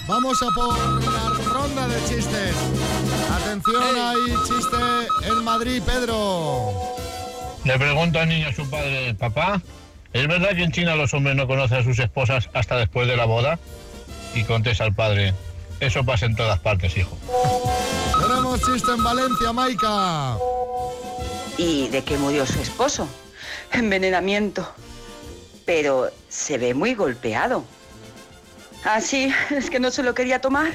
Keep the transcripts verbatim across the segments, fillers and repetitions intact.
Vamos a por la ronda de chistes. Atención, hey. Hay chiste en Madrid, Pedro. Le pregunta al niño a su padre: papá, ¿es verdad que en China los hombres no conocen a sus esposas hasta después de la boda? Y contesta el padre: eso pasa en todas partes, hijo. Tenemos chiste en Valencia, Maika. ¿Y de qué murió su esposo? Envenenamiento. Pero se ve muy golpeado. Ah, sí, es que no se lo quería tomar.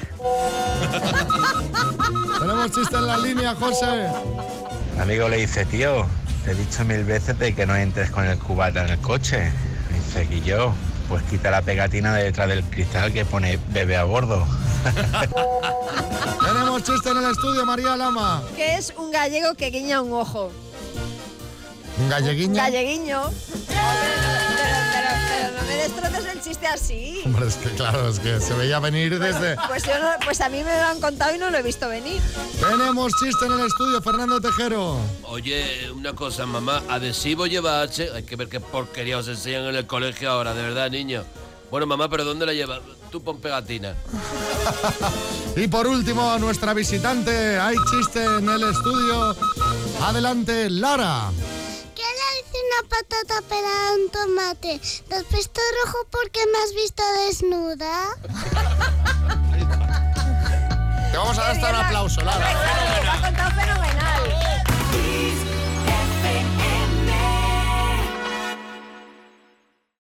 Tenemos chiste en la línea, José. Un amigo le dice: tío, te he dicho mil veces de que no entres con el cubata en el coche. Dice: ¿y yo? Pues quita la pegatina de detrás del cristal que pone bebé a bordo. Tenemos chiste en el estudio, María Lama. ¿Qué es un gallego que guiña un ojo? ¿Un galleguiño? Un galleguiño. Pero, pero, pero no me destroces el chiste así. Hombre, es que claro, es que se veía venir desde... Pues, yo no, pues a mí me lo han contado y no lo he visto venir. Tenemos chiste en el estudio, Fernando Tejero. Oye, una cosa, mamá, adhesivo lleva H. Hay que ver qué porquería os enseñan en el colegio ahora, de verdad, niño. Bueno, mamá, ¿pero dónde la llevas? Tú pon pegatina. Y por último, a nuestra visitante, hay chiste en el estudio. Adelante, Lara. ¿Qué le dice una patata pelada a un tomate? ¿Te has puesto rojo porque me has visto desnuda? Te vamos a dar hasta un aplauso, Lara. Lo ha contado fenomenal.